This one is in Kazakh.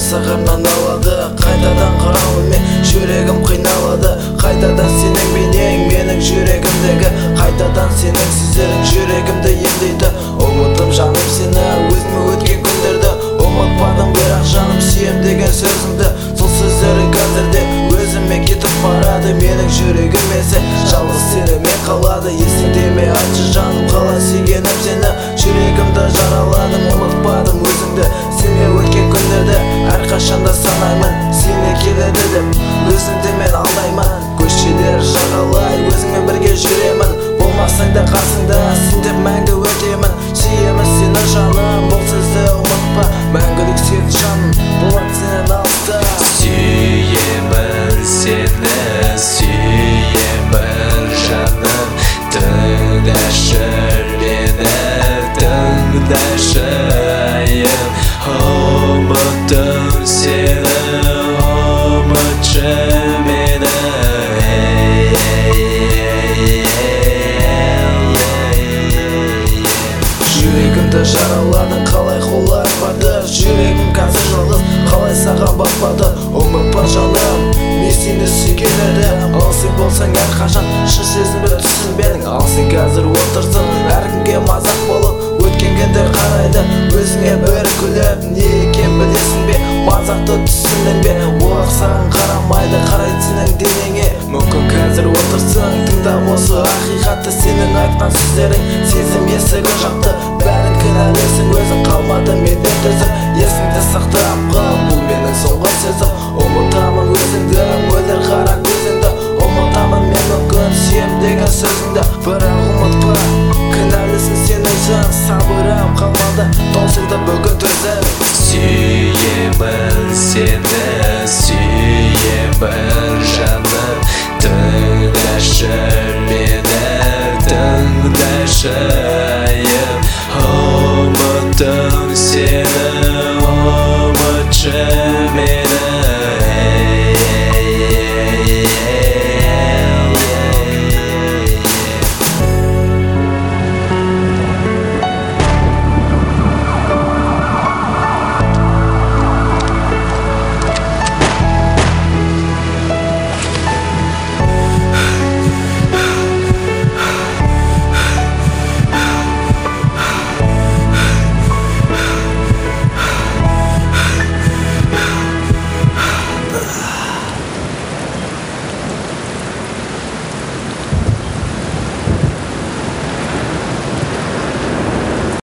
сағымнан алады қайтадан қарауымен жүрегім қиналады қайтадан сенің бейнең менің жүрегімдегі қайтадан сенің сөздерің жүрегімді емдейді ұмыттым жаным сені өзіме өткен күндерді ұмытпадым бірақ жаным сүйем деген сөзіңді сол сөздері қазірде өзіме кетіп барады менің жүрегім есе жалғыз сенімен қалады есіңде ме айтшы жаным қалай сүйгенім сені жүрегімді жараладым ұмытпадым өзіңді сеніме өткен күндерді әрқашанда санаймын сені келеді деп өзіңді мен алдаймын көшелер жағалай өзіңмен бірге жүремін болмасаң да қасыңда сен деп мәңгі өтемін сүйемін сені жаным бұл сөзді ұмытпа мәңгілік сен жаным болады сенен алыста сүйемін сені сүйемін жаным тыңдашы мені тыңдашы айым ұмыттым сені ұмытшы мені жүрегімді жараладың қалай қолар барды жүрегім қазір жалғыз қалай саған бақпады ұмытпа жаным мен сені сүйген едім ал сен болсаң әрқашан шын сезімді түсінбедің ал сен қазір отырсың әркімге мазақ болып өткен күндер қарайды өзіңе бір күліп не екен білесің бе мазақты түсіндің бе олар саған қарамайды қарайды сенің денеңе мүмкін қазір отырсың тыңдап осы ақиқатты сенің айтқан сөздерің сезім есігін жапты бәрін кінәлісің өзің қалмады менен төзім есіңді сақтап қал бұл менің соңғы сөзім